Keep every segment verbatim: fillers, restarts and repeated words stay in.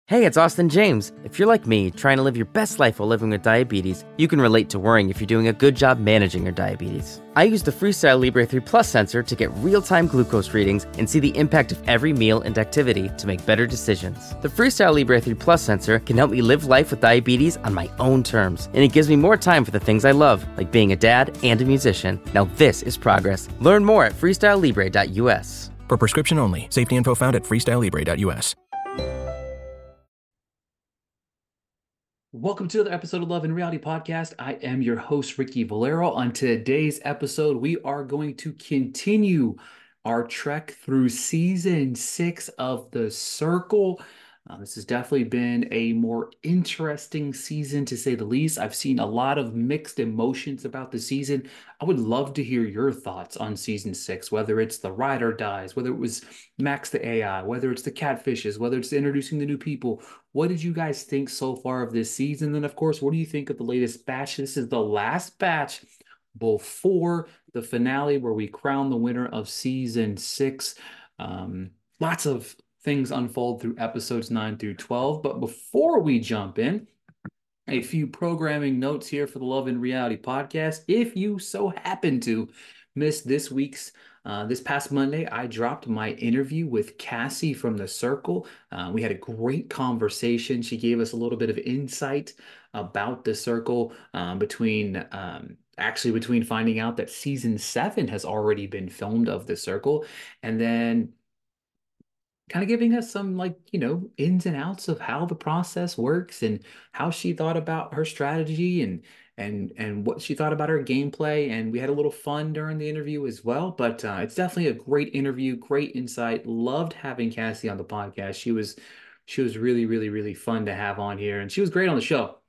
Hey, it's Austin James. If you're like me, trying to live your best life while living with diabetes, you can relate to worrying if you're doing a good job managing your diabetes. I use the Freestyle Libre three Plus sensor to get real-time glucose readings and see the impact of every meal and activity to make better decisions. The Freestyle Libre three Plus sensor can help me live life with diabetes on my own terms, and it gives me more time for the things I love, like being a dad and a musician. Now this is progress. Learn more at freestyle libre dot u s. For prescription only. Safety info found at freestyle libre dot u s. Welcome to another episode of Love and Reality Podcast. I am your host, Ricky Valero. On today's episode, we are going to continue our trek through season six of The Circle. Uh, this has definitely been a more interesting season, to say the least. I've seen a lot of mixed emotions about the season. I would love to hear your thoughts on season six, whether it's the ride or dies, whether it was Max the A I, whether it's the catfishes, whether it's introducing the new people. What did you guys think so far of this season? And of course, what do you think of the latest batch? This is the last batch before the finale where we crown the winner of season six. Um, lots of things unfold through episodes nine through twelve. But before we jump in, a few programming notes here for the Love and Reality Podcast. If you so happen to miss this week's, uh, this past Monday, I dropped my interview with Cassie from The Circle. Uh, we had a great conversation. She gave us a little bit of insight about The Circle um, between um, actually between finding out that season seven has already been filmed of The Circle, and then kind of giving us some, like, you know, ins and outs of how the process works and how she thought about her strategy and and and what she thought about her gameplay. And we had a little fun during the interview as well. But uh, it's definitely a great interview, great insight. Loved having Cassie on the podcast. She was she was really, really, really fun to have on here, and she was great on the show.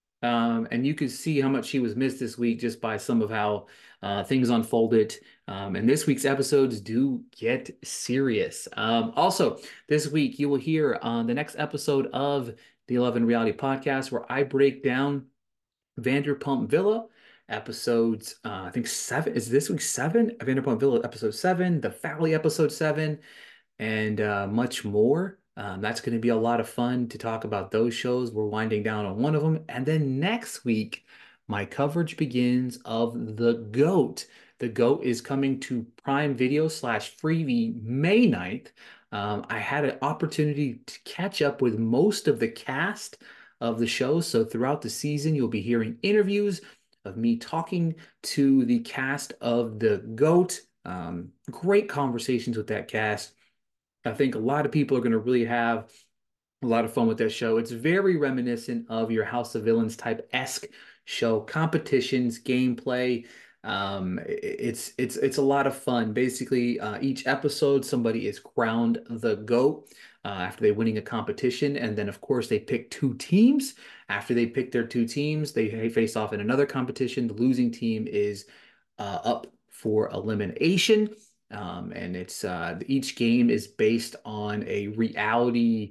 Um, and you could see how much she was missed this week just by some of how uh, things unfolded. Um, and this week's episodes do get serious. Um, also, this week you will hear on the next episode of the Love and Reality Podcast, where I break down Vanderpump Villa episodes. Uh, I think seven is this week seven. Vanderpump Villa episode seven, The Valley episode seven, and uh, much more. Um, that's going to be a lot of fun to talk about those shows. We're winding down on one of them. And then next week, my coverage begins of The GOAT. The GOAT is coming to Prime Video slash Freevee May ninth. Um, I had an opportunity to catch up with most of the cast of the show. So throughout the season, you'll be hearing interviews of me talking to the cast of The GOAT. Um, great conversations with that cast. I think a lot of people are going to really have a lot of fun with that show. It's very reminiscent of your House of Villains type-esque show, competitions, gameplay. Um, it's it's it's a lot of fun. Basically, uh, each episode, somebody is crowned the GOAT uh, after they winning a competition, and then of course they pick two teams. After they pick their two teams, they face off in another competition. The losing team is uh, up for elimination. Um, and it's uh, each game is based on a reality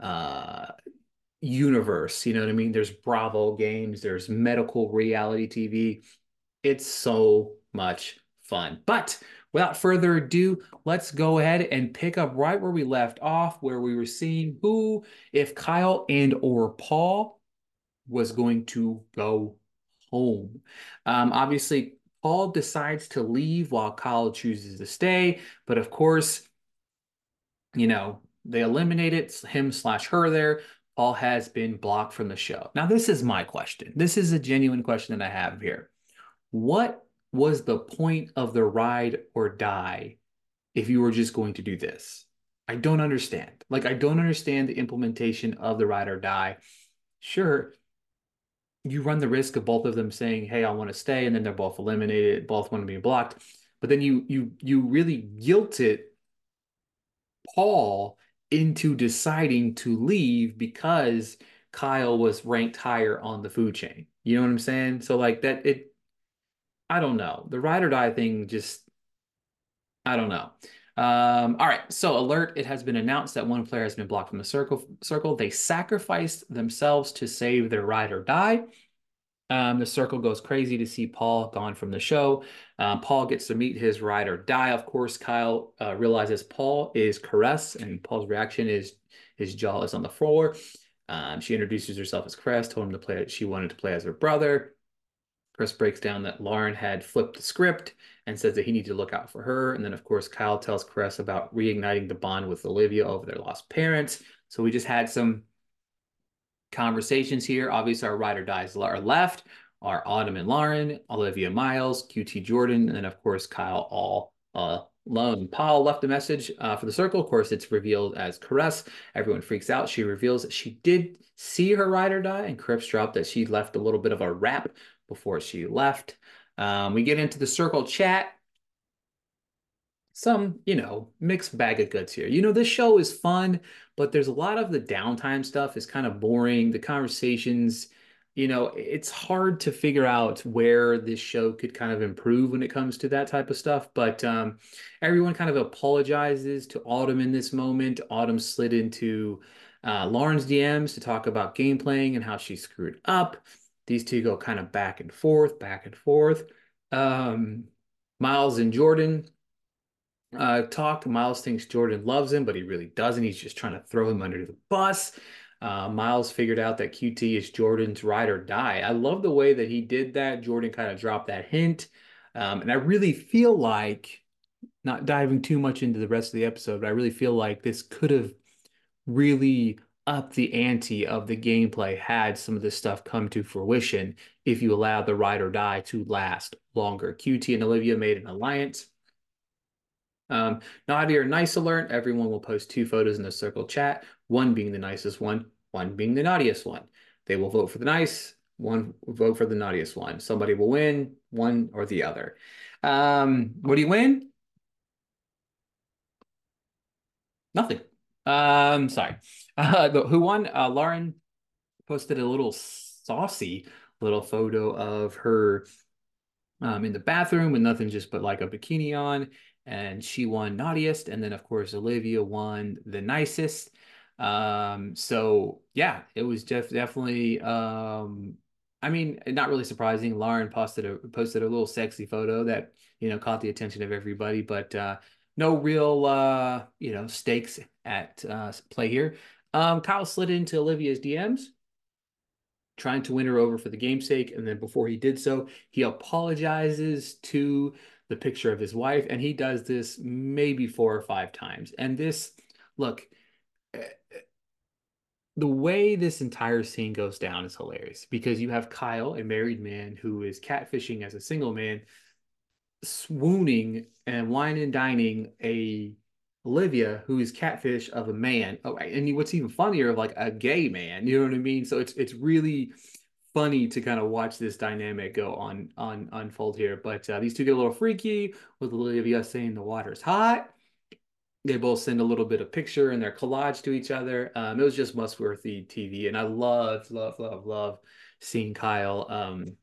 uh, universe. You know what I mean? There's Bravo games, there's medical reality T V. It's so much fun. But without further ado, let's go ahead and pick up right where we left off, where we were seeing who, if Kyle and or Paul was going to go home. Um, obviously, Paul decides to leave while Kyle chooses to stay. But of course, you know, they eliminated him slash her there. Paul has been blocked from the show. Now, this is my question. This is a genuine question that I have here. What was the point of the ride or die if you were just going to do this? I don't understand. Like, I don't understand the implementation of the ride or die. Sure, you run the risk of both of them saying, "Hey, I want to stay," and then they're both eliminated, both want to be blocked. But then you you you really guilted Paul into deciding to leave because Kyle was ranked higher on the food chain. You know what I'm saying? So like that, it, I don't know. The ride or die thing just, I don't know. Um, all right. So alert, it has been announced that one player has been blocked from the circle circle. They sacrificed themselves to save their ride or die. Um, the circle goes crazy to see Paul gone from the show. Um, Paul gets to meet his ride or die. Of course, Kyle uh, realizes Paul is Caress, and Paul's reaction is his jaw is on the floor. Um, she introduces herself as Cress, told him to play. She wanted to play as her brother. Chris breaks down that Lauren had flipped the script and says that he needed to look out for her. And then, of course, Kyle tells Chris about reigniting the bond with Olivia over their lost parents. So we just had some conversations here. Obviously, our ride or dies are left are Autumn and Lauren, Olivia Miles, Q T Jordan, and then, of course, Kyle all uh, alone. Paul left a message uh, for the circle. Of course, it's revealed as Caress. Everyone freaks out. She reveals that she did see her ride or die, and Crips dropped that she left a little bit of a rap before she left. Um, we get into the circle chat. Some, you know, mixed bag of goods here. You know, this show is fun, but there's a lot of the downtime stuff is kind of boring. The conversations, you know, it's hard to figure out where this show could kind of improve when it comes to that type of stuff. But um, everyone kind of apologizes to Autumn in this moment. Autumn slid into uh, Lauren's D Ms to talk about game playing and how she screwed up. These two go kind of back and forth, back and forth. Um, Miles and Jordan uh, talk. Miles thinks Jordan loves him, but he really doesn't. He's just trying to throw him under the bus. Uh, Miles figured out that Q T is Jordan's ride or die. I love the way that he did that. Jordan kind of dropped that hint. Um, and I really feel like, not diving too much into the rest of the episode, but I really feel like this could have really upped the ante of the gameplay had some of this stuff come to fruition if you allow the ride or die to last longer. Q T and Olivia made an alliance. Um, naughty or nice alert, everyone will post two photos in the circle chat, one being the nicest one, one being the naughtiest one. They will vote for the nice, one will vote for the naughtiest one. Somebody will win, one or the other. Um, what do you win? Nothing. Um, sorry. Uh, the, who won? Uh, Lauren posted a little saucy little photo of her um, in the bathroom with nothing just but like a bikini on, and she won naughtiest, and then of course Olivia won the nicest. Um, so yeah, it was def definitely um, I mean, not really surprising. Lauren posted a posted a little sexy photo that, you know, caught the attention of everybody, but uh, no real uh, you know, stakes at uh, play here. Um, Kyle slid into Olivia's D Ms trying to win her over for the game's sake. And then before he did so, he apologizes to the picture of his wife. And he does this maybe four or five times. And this, look, the way this entire scene goes down is hilarious because you have Kyle, a married man who is catfishing as a single man, swooning and wine and dining a Olivia, who is catfish of a man. Oh, and what's even funnier, like a gay man. You know what I mean? So it's it's really funny to kind of watch this dynamic go on on unfold here. But uh, these two get a little freaky with Olivia saying the water's hot. They both send a little bit of picture in their collage to each other. Um, it was just must-worthy T V, and I loved, love, love, love seeing Kyle um,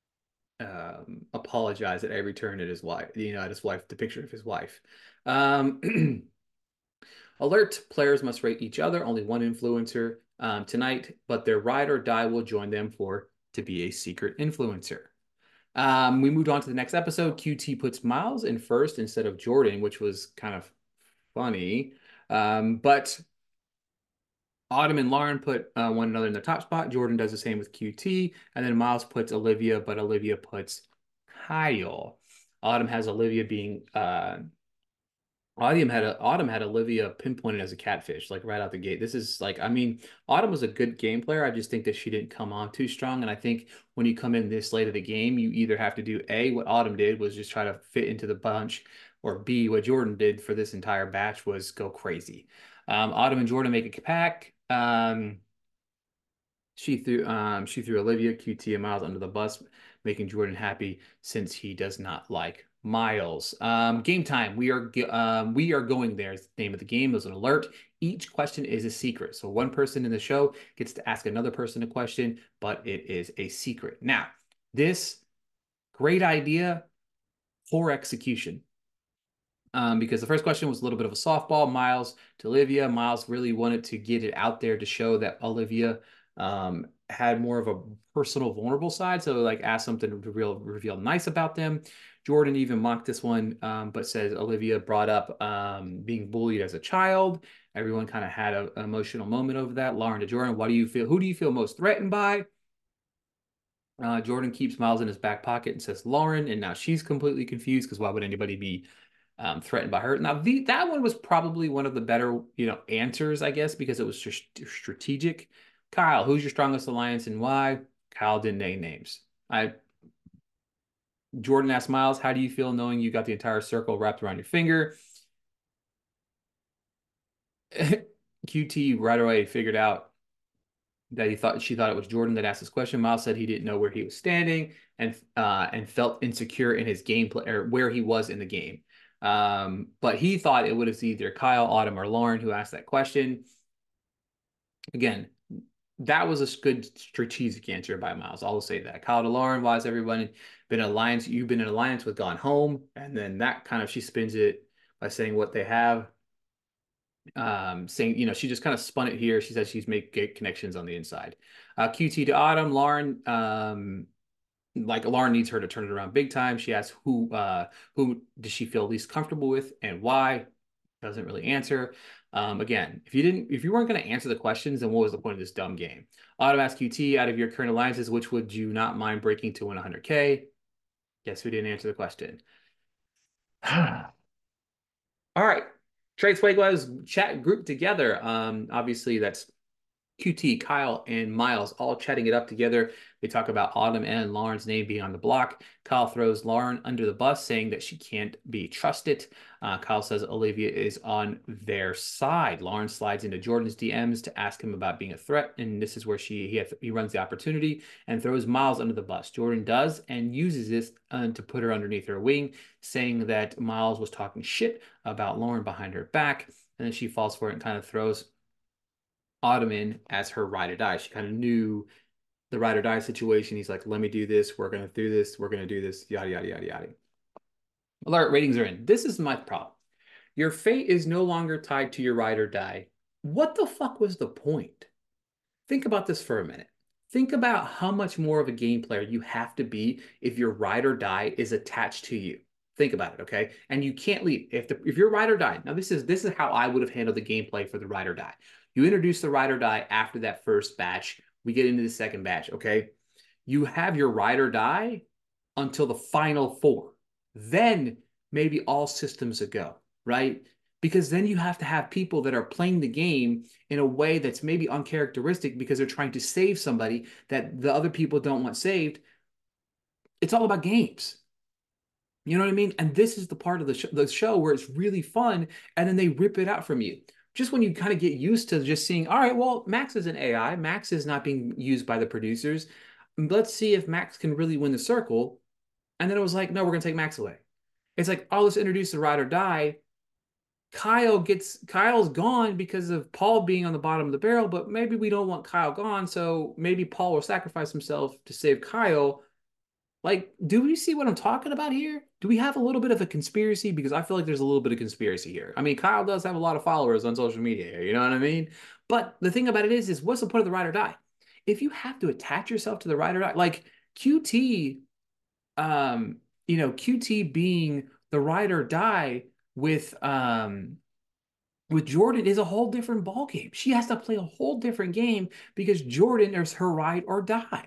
um, apologize at every turn at his wife, you know, at his wife, the picture of his wife. Um, Alert, players must rate each other, only one influencer um, tonight, but their ride or die will join them for to be a secret influencer. Um, we moved on to the next episode. Q T puts Miles in first instead of Jordan, which was kind of funny. Um, but Autumn and Lauren put uh, one another in the top spot. Jordan does the same with Q T. And then Miles puts Olivia, but Olivia puts Kyle. Autumn has Olivia being... Uh, Autumn had a, Autumn had Olivia pinpointed as a catfish, like right out the gate. This is like, I mean, Autumn was a good game player. I just think that she didn't come on too strong. And I think when you come in this late of the game, you either have to do A, what Autumn did was just try to fit into the bunch, or B, what Jordan did for this entire batch was go crazy. Um, Autumn and Jordan make a pack. Um, she threw um, she threw Olivia, Q T, and Miles under the bus, making Jordan happy since he does not like Miles. Um, game time. We are um, we are going there. It's the name of the game. There's an alert. Each question is a secret. So one person in the show gets to ask another person a question, but it is a secret. Now, this great idea, poor execution. Um, because the first question was a little bit of a softball, Miles to Olivia. Miles really wanted to get it out there to show that Olivia um, had more of a personal, vulnerable side. So like ask something to real reveal nice about them. Jordan even mocked this one, um, but says Olivia brought up um, being bullied as a child. Everyone kind of had a, an emotional moment over that. Lauren to Jordan, what do you feel? Who do you feel most threatened by? Uh, Jordan keeps Miles in his back pocket and says Lauren, and now she's completely confused because why would anybody be um, threatened by her? Now the, that one was probably one of the better, you know, answers, I guess, because it was just strategic. Kyle, who's your strongest alliance and why? Kyle didn't name names. I Jordan asked Miles, how do you feel knowing you got the entire circle wrapped around your finger? Q T right away figured out that he thought she thought it was Jordan that asked this question. Miles said he didn't know where he was standing and uh, and felt insecure in his gameplay or where he was in the game. Um, but he thought it was either Kyle, Autumn, or Lauren who asked that question. Again, that was a good strategic answer by Miles. I'll say that. Kyle to Lauren, why has everyone been in alliance? You've been in alliance with Gone Home, and then that kind of she spins it by saying what they have. Um, saying, you know, she just kind of spun it here. She says she's made great connections on the inside. Uh, Q T to Autumn, Lauren, um, like Lauren needs her to turn it around big time. She asks who, uh, who does she feel least comfortable with and why? Doesn't really answer. Um, again, if you didn't, if you weren't going to answer the questions, then what was the point of this dumb game? Autumn asks Q T, out of your current alliances, which would you not mind breaking to win one hundred K? Guess who didn't answer the question? All right. Trades Fuego's chat group together. Um, obviously, that's Q T, Kyle, and Miles all chatting it up together. They talk about Autumn and Lauren's name being on the block. Kyle throws Lauren under the bus, saying that she can't be trusted. Uh, Kyle says Olivia is on their side. Lauren slides into Jordan's D Ms to ask him about being a threat, and this is where she he, has, he runs the opportunity and throws Miles under the bus. Jordan does and uses this uh, to put her underneath her wing, saying that Miles was talking shit about Lauren behind her back, and then she falls for it and kind of throws Autumn in as her ride or die. She kind of knew the ride or die situation. He's like, let me do this. We're going to do this. We're going to do this. Yada, yada, yada, yada. Alert, ratings are in. This is my problem. Your fate is no longer tied to your ride or die. What the fuck was the point? Think about this for a minute. Think about how much more of a game player you have to be if your ride or die is attached to you. Think about it, okay? And you can't leave. If the if your ride or die, now this is this is how I would have handled the gameplay for the ride or die. You introduce the ride or die after that first batch. We get into the second batch, okay? You have your ride or die until the final four. Then maybe all systems a go, right? Because then you have to have people that are playing the game in a way that's maybe uncharacteristic because they're trying to save somebody that the other people don't want saved. It's all about games. You know what I mean? And this is the part of the, sh the show where it's really fun, and then they rip it out from you. Just when you kind of get used to just seeing, all right, well, Max is an A I. Max is not being used by the producers. Let's see if Max can really win the circle. And then it was like, no, we're going to take Max away. It's like, oh, let's introduce the ride or die. Kyle gets, Kyle's gone because of Paul being on the bottom of the barrel, but maybe we don't want Kyle gone. So maybe Paul will sacrifice himself to save Kyle. Like, do we see what I'm talking about here? Do we have a little bit of a conspiracy? Because I feel like there's a little bit of conspiracy here. I mean, Kyle does have a lot of followers on social media here, you know what I mean? But the thing about it is, is what's the point of the ride or die? If you have to attach yourself to the ride or die, like Q T, um, you know, Q T being the ride or die with um with Jordan is a whole different ballgame. She has to play a whole different game because Jordan is her ride or die.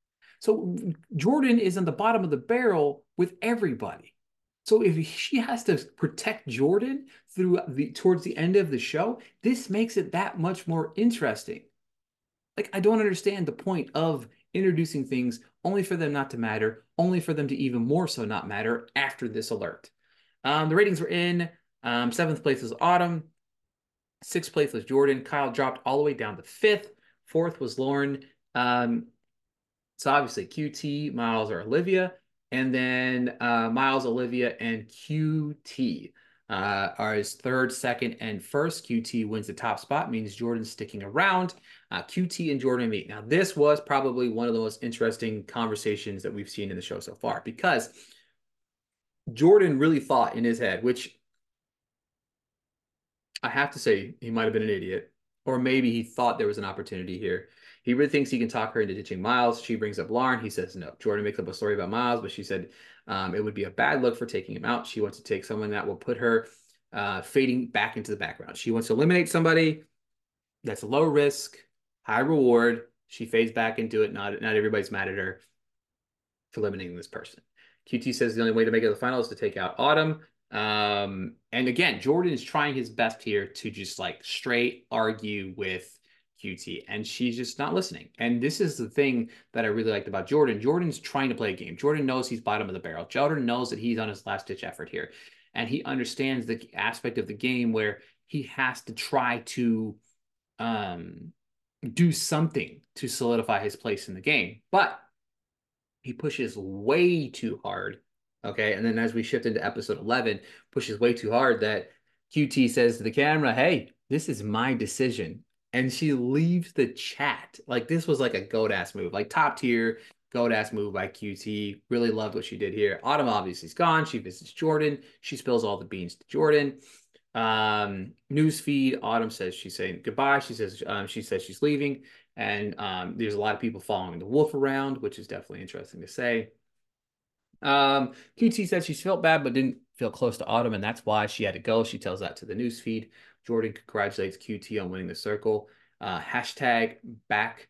So Jordan is on the bottom of the barrel with everybody. So if she has to protect Jordan through the towards the end of the show, this makes it that much more interesting. Like, I don't understand the point of introducing things only for them not to matter, only for them to even more so not matter after this alert. Um, the ratings were in. Um, seventh place was Autumn. Sixth place was Jordan. Kyle dropped all the way down to fifth. Fourth was Lauren. Um, So obviously Q T, Miles, or Olivia, and then uh, Miles, Olivia, and Q T uh, are his third, second, and first. Q T wins the top spot, means Jordan's sticking around. Uh, Q T and Jordan meet. Now, this was probably one of the most interesting conversations that we've seen in the show so far, because Jordan really thought in his head, which I have to say he might have been an idiot, or maybe he thought there was an opportunity here. He really thinks he can talk her into ditching Miles. She brings up Lauren. He says no. Jordan makes up a story about Miles, but she said Um, it would be a bad look for taking him out. She wants to take someone that will put her uh, fading back into the background. She wants to eliminate somebody that's low risk, high reward. She fades back into it. Not, not everybody's mad at her for eliminating this person. Q T says the only way to make it to the final is to take out Autumn. Um, and again, Jordan is trying his best here to just like straight argue with Q T, and she's just not listening. And this is the thing that I really liked about Jordan. Jordan's trying to play a game. Jordan knows he's bottom of the barrel. Jordan knows that he's on his last ditch effort here. And he understands the aspect of the game where he has to try to um, do something to solidify his place in the game. But he pushes way too hard. Okay. And then as we shift into episode eleven, pushes way too hard that Q T says to the camera, hey, this is my decision. And she leaves the chat. Like this was like a goat ass move, like top tier goat ass move by Q T. Really loved what she did here. Autumn obviously is gone. She visits Jordan. She spills all the beans to Jordan. Um, news feed. Autumn says she's saying goodbye. She says um, she says she's leaving. And um, there's a lot of people following the wolf around, which is definitely interesting to say. Um, Q T said she felt bad, but didn't feel close to Autumn, and that's why she had to go. She tells that to the news feed. Jordan congratulates Q T on winning the circle. Uh, hashtag back,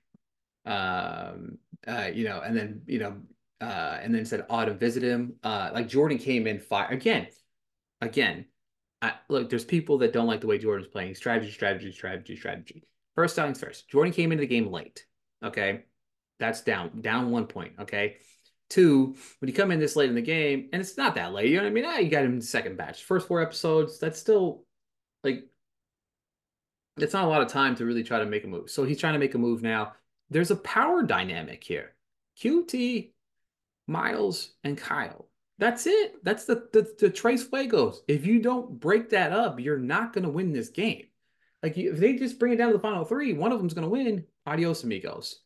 um, uh, you know, and then, you know, uh, and then said Autumn visit him. Uh, like Jordan came in fire again, again. I, look, there's people that don't like the way Jordan's playing. Strategy, strategy, strategy, strategy. First things first. Jordan came into the game late. Okay. That's down, down one point. Okay. Two, when you come in this late in the game, and it's not that late, you know what I mean? Ah, you got him in the second batch. First four episodes, that's still like, it's not a lot of time to really try to make a move. So he's trying to make a move now. There's a power dynamic here. Q T, Miles, and Kyle. That's it. That's the, the, the Tres Fuegos. If you don't break that up, you're not going to win this game. Like, if they just bring it down to the final three, one of them's going to win. Adios, amigos.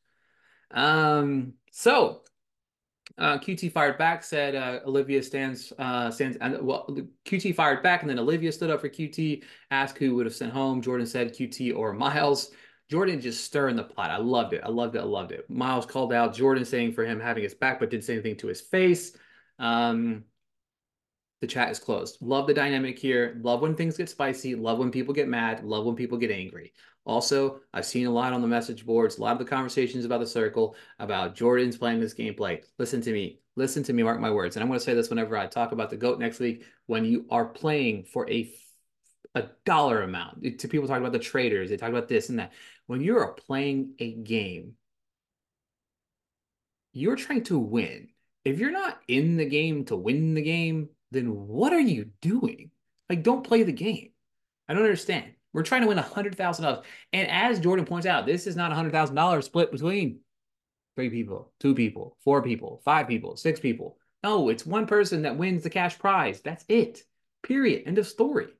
Um, so, uh, Q T fired back, said uh, Olivia stands, uh, stands, and well, Q T fired back, and then Olivia stood up for Q T, asked who would have sent home. Jordan said Q T or Miles. Jordan just stirring the pot. I loved it. I loved it. I loved it. Miles called out Jordan saying for him having his back, but didn't say anything to his face. Um, the chat is closed. Love the dynamic here. Love when things get spicy. Love when people get mad. Love when people get angry. Also, I've seen a lot on the message boards, a lot of the conversations about the circle, about Jordan's playing this gameplay. Listen to me. Listen to me, mark my words. And I'm going to say this whenever I talk about the GOAT next week. When you are playing for a, a dollar amount, to people talk about the traders, they talk about this and that. When you're playing a game, you're trying to win. If you're not in the game to win the game, then what are you doing? Like, don't play the game. I don't understand. We're trying to win one hundred thousand dollars. And as Jordan points out, this is not one hundred thousand dollars split between three people, two people, four people, five people, six people. No, it's one person that wins the cash prize. That's it. Period. End of story.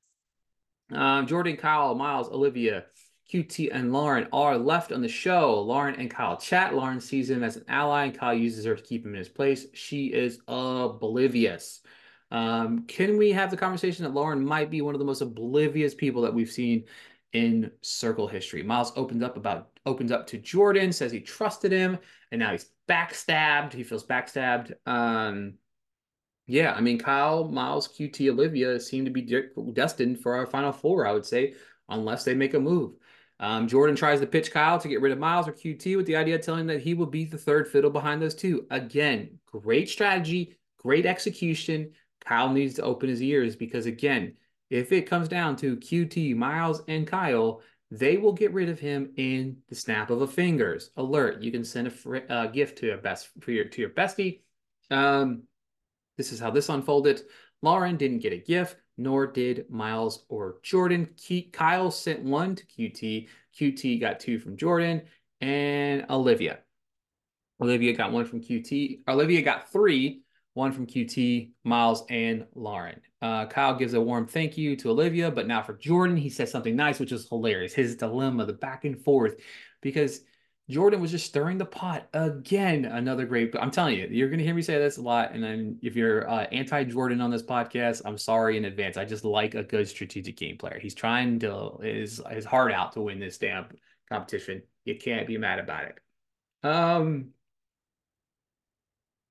Um, Jordan, Kyle, Miles, Olivia, Q T, and Lauren are left on the show. Lauren and Kyle chat. Lauren sees him as an ally, and Kyle uses her to keep him in his place. She is oblivious. Um, can we have the conversation that Lauren might be one of the most oblivious people that we've seen in circle history? Miles opens up about opens up to Jordan, says he trusted him, and now he's backstabbed. He feels backstabbed. Um, yeah, I mean, Kyle, Miles, Q T, Olivia seem to be de destined for our final four, I would say, unless they make a move. Um, Jordan tries to pitch Kyle to get rid of Miles or Q T with the idea of telling him that he will be the third fiddle behind those two. Again, great strategy, great execution. Kyle needs to open his ears because, again, if it comes down to Q T, Miles, and Kyle, they will get rid of him in the snap of a fingers. Alert! You can send a uh, gift to your best for your to your bestie. Um, this is how this unfolded. Lauren didn't get a gift, nor did Miles or Jordan. Ke Kyle sent one to Q T. Q T got two from Jordan and Olivia. Olivia got one from Q T. Olivia got three. One from Q T, Miles, and Lauren. Uh, Kyle gives a warm thank you to Olivia, but now for Jordan, he says something nice, which is hilarious. His dilemma, the back and forth, because Jordan was just stirring the pot again. Another great, I'm telling you, you're going to hear me say this a lot. And then if you're uh, anti-Jordan on this podcast, I'm sorry in advance. I just like a good strategic game player. He's trying to his, his heart out to win this damn competition. You can't be mad about it. Um,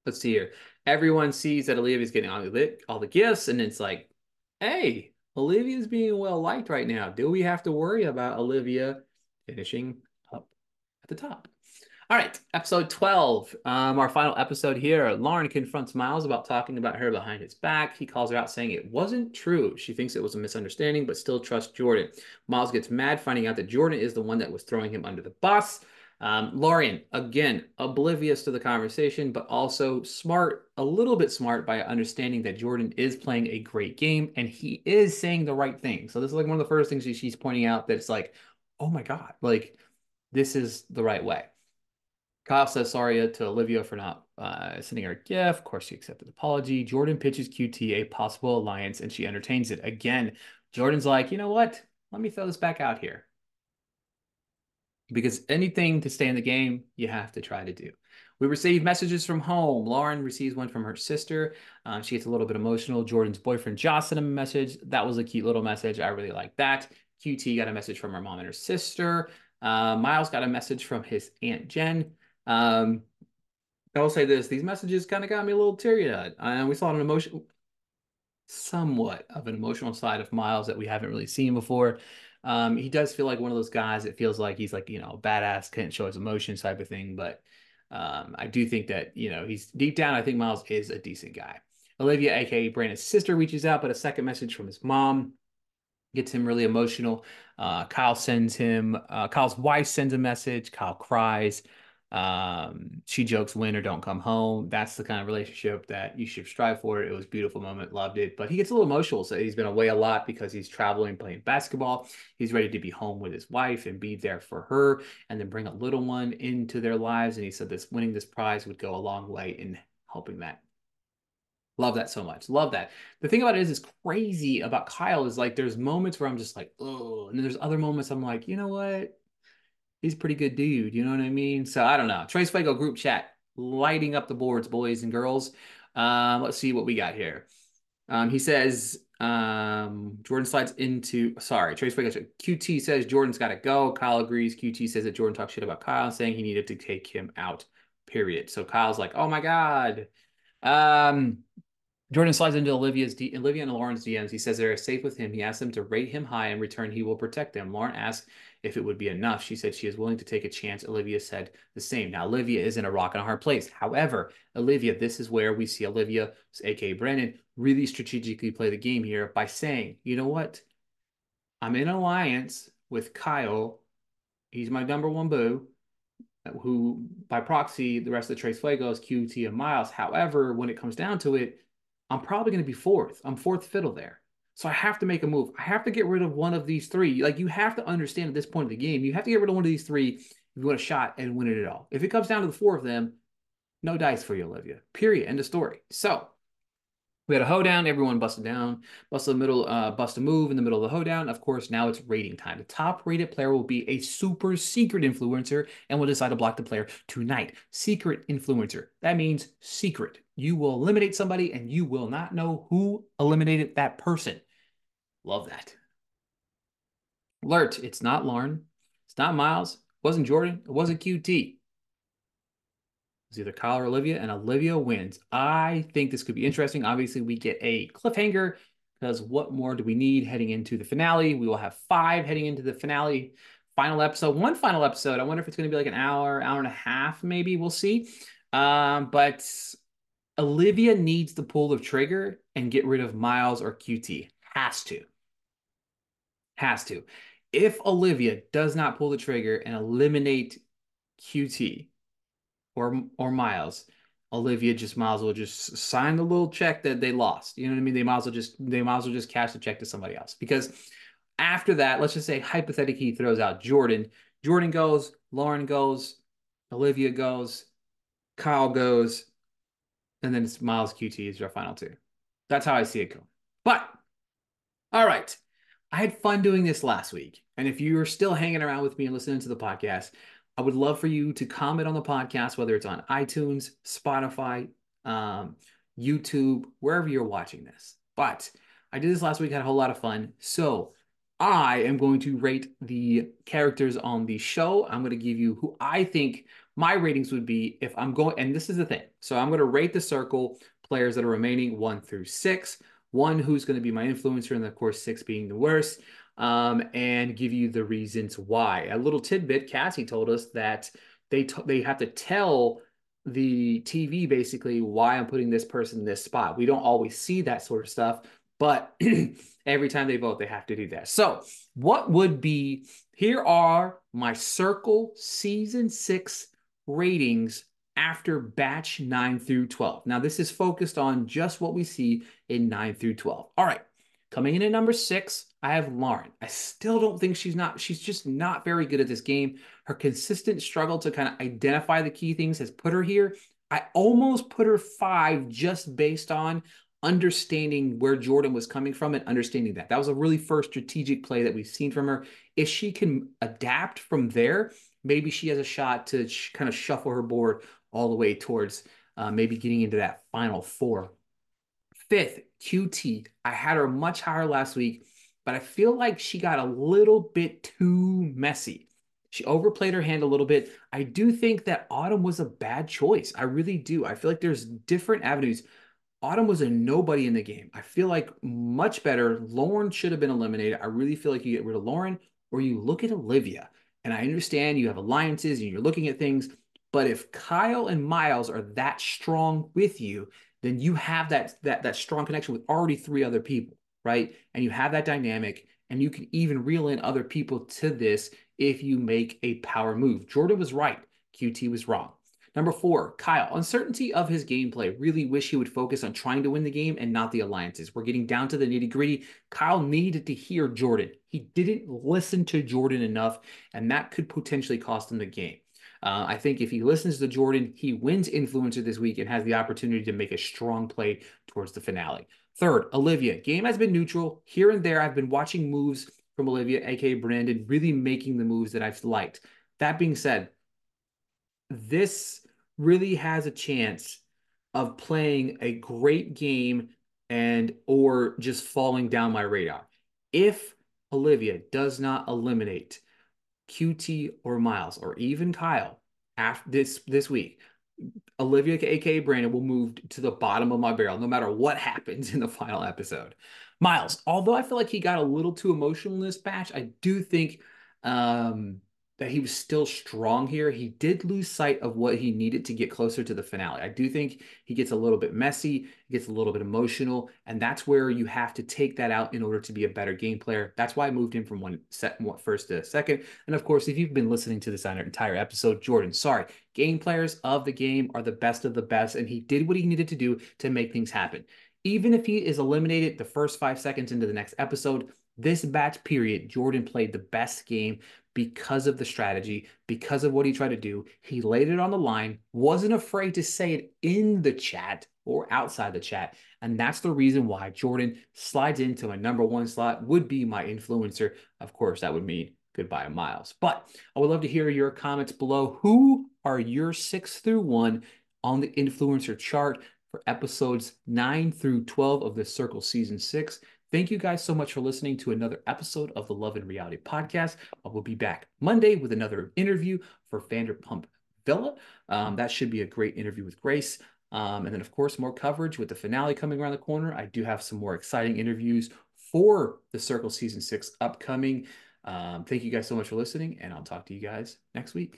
let's see here. Everyone sees that Olivia's getting all the, all the gifts, and it's like, hey, Olivia's being well liked right now. Do we have to worry about Olivia finishing up at the top? All right, episode twelve, um, our final episode here. Lauren confronts Miles about talking about her behind his back. He calls her out saying it wasn't true. She thinks it was a misunderstanding, but still trusts Jordan. Miles gets mad, finding out that Jordan is the one that was throwing him under the bus. Um, Lauren, again, oblivious to the conversation, but also smart, a little bit smart by understanding that Jordan is playing a great game and he is saying the right thing. So this is like one of the first things she's pointing out that it's like, oh my God, like this is the right way. Kyle says sorry to Olivia for not uh, sending her a gift. Of course, she accepted the apology. Jordan pitches Q T a possible alliance, and she entertains it. Again, Jordan's like, you know what? Let me throw this back out here. Because anything to stay in the game, you have to try to do. We receive messages from home. Lauren receives one from her sister. Um, she gets a little bit emotional. Jordan's boyfriend, Josh, sent him a message. That was a cute little message. I really like that. Q T got a message from her mom and her sister. Uh, Miles got a message from his Aunt Jen. Um, I will say this, these messages kind of got me a little teary-eyed. And we saw an emotion, somewhat of an emotional side of Miles that we haven't really seen before. Um, he does feel like one of those guys that feels like he's like, you know, badass, can't show his emotions type of thing. But um, I do think that, you know, he's deep down, I think Miles is a decent guy. Olivia, aka Brandon's sister, reaches out, but a second message from his mom gets him really emotional. Uh, Kyle sends him, uh, Kyle's wife sends a message. Kyle cries. Um, she jokes, win or don't come home. That's the kind of relationship that you should strive for. It was a beautiful moment, loved it. But he gets a little emotional. So he's been away a lot because he's traveling, playing basketball. He's ready to be home with his wife and be there for her and then bring a little one into their lives. And he said this winning this prize would go a long way in helping that. Love that so much. Love that. The thing about it is, it's crazy about Kyle is like, there's moments where I'm just like, oh, and then there's other moments I'm like, you know what? He's a pretty good dude. You know what I mean? So I don't know. Trace Fuego group chat, lighting up the boards, boys and girls. Um, let's see what we got here. Um, he says, um, Jordan slides into, sorry, Trace Fuego, Q T says Jordan's got to go. Kyle agrees. Q T says that Jordan talked shit about Kyle, saying he needed to take him out, period. So Kyle's like, oh my God. Um, Jordan slides into Olivia's D Olivia and Lauren's D Ms. He says they're safe with him. He asks them to rate him high. In return, he will protect them. Lauren asks if it would be enough. She said she is willing to take a chance. Olivia said the same. Now, Olivia is in a rock and a hard place. However, Olivia, this is where we see Olivia, aka Brandon, really strategically play the game here by saying, you know what? I'm in alliance with Kyle. He's my number one boo, who by proxy, the rest of the Trace Fuegos, Q T, and Miles. However, when it comes down to it, I'm probably going to be fourth. I'm fourth fiddle there. So I have to make a move. I have to get rid of one of these three. Like, you have to understand at this point of the game, you have to get rid of one of these three if you want a shot and win it all. If it comes down to the four of them, no dice for you, Olivia. Period. End of story. So we had a hoedown. Everyone busted down, busted the middle, uh, bust a move in the middle of the hoedown. Of course, now it's rating time. The top rated player will be a super secret influencer and will decide to block the player tonight. Secret influencer. That means secret. You will eliminate somebody and you will not know who eliminated that person. Love that. Alert. It's not Lauren. It's not Miles. It wasn't Jordan. It wasn't Q T. It's either Kyle or Olivia, and Olivia wins. I think this could be interesting. Obviously, we get a cliffhanger because what more do we need heading into the finale? We will have five heading into the finale. Final episode, one final episode. I wonder if it's going to be like an hour, hour and a half, maybe. We'll see. Um, but Olivia needs to pull the trigger and get rid of Miles or Q T. Has to. Has to. If Olivia does not pull the trigger and eliminate Q T, or or Miles, Olivia just might as well just sign the little check that they lost. You know what I mean? They might as well just they might as well just cash the check to somebody else. Because after that, let's just say hypothetically he throws out Jordan. Jordan goes, Lauren goes, Olivia goes, Kyle goes, and then it's Miles Q T is your final two. That's how I see it going. But all right. I had fun doing this last week. And if you're still hanging around with me and listening to the podcast, I would love for you to comment on the podcast, whether it's on iTunes, Spotify, um, YouTube, wherever you're watching this. But I did this last week, had a whole lot of fun. So I am going to rate the characters on the show. I'm going to give you who I think my ratings would be if I'm going, and this is the thing. So I'm going to rate the circle players that are remaining one through six, one who's going to be my influencer, and of course, six being the worst, um, and give you the reasons why. A little tidbit, Cassie told us that they, they have to tell the T V basically why I'm putting this person in this spot. We don't always see that sort of stuff, but every time they vote, they have to do that. So what would be, here are my Circle Season six ratings after batch nine through twelve. Now, this is focused on just what we see in nine through twelve. All right, coming in at number six, I have Lauren. I still don't think she's not, she's just not very good at this game. Her consistent struggle to kind of identify the key things has put her here. I almost put her five just based on understanding where Jordan was coming from and understanding that. That was a really first strategic play that we've seen from her. If she can adapt from there, maybe she has a shot to sh- kind of shuffle her board all the way towards uh, maybe getting into that final four. Fifth, Q T. I had her much higher last week, but I feel like she got a little bit too messy. She overplayed her hand a little bit. I do think that Autumn was a bad choice. I really do. I feel like there's different avenues. Autumn was a nobody in the game. I feel like much better. Lauren should have been eliminated. I really feel like you get rid of Lauren or you look at Olivia. And I understand you have alliances and you're looking at things, but if Kyle and Miles are that strong with you, then you have that, that, that strong connection with already three other people, right? And you have that dynamic, and you can even reel in other people to this if you make a power move. Jordan was right. Q T was wrong. Number four, Kyle. Uncertainty of his gameplay. Really wish he would focus on trying to win the game and not the alliances. We're getting down to the nitty gritty. Kyle needed to hear Jordan. He didn't listen to Jordan enough, and that could potentially cost him the game. Uh, I think if he listens to Jordan, he wins influencer this week and has the opportunity to make a strong play towards the finale. Third, Olivia. Game has been neutral. Here and there, I've been watching moves from Olivia, aka Brandon, really making the moves that I've liked. That being said, this really has a chance of playing a great game and or just falling down my radar. If Olivia does not eliminate Q T or Miles or even Kyle after this this week, Olivia, aka Brandon, will move to the bottom of my barrel no matter what happens in the final episode. Miles, although I feel like he got a little too emotional in this batch, I do think um, that he was still strong here. He did lose sight of what he needed to get closer to the finale. I do think he gets a little bit messy, he gets a little bit emotional, and that's where you have to take that out in order to be a better game player. That's why I moved him from one set first to second. And of course, if you've been listening to this entire episode, Jordan, sorry, game players of the game are the best of the best, and he did what he needed to do to make things happen. Even if he is eliminated the first five seconds into the next episode, this batch period, Jordan played the best game because of the strategy, because of what he tried to do. He laid it on the line, wasn't afraid to say it in the chat or outside the chat. And that's the reason why Jordan slides into my number one slot, would be my influencer. Of course, that would mean goodbye, Miles. But I would love to hear your comments below. Who are your six through one on the influencer chart for episodes nine through twelve of the Circle Season six? Thank you guys so much for listening to another episode of the Love and Reality Podcast. I will be back Monday with another interview for Vanderpump Villa. Um, that should be a great interview with Grace. Um, and then, of course, more coverage with the finale coming around the corner. I do have some more exciting interviews for the Circle Season six upcoming. Um, thank you guys so much for listening, and I'll talk to you guys next week.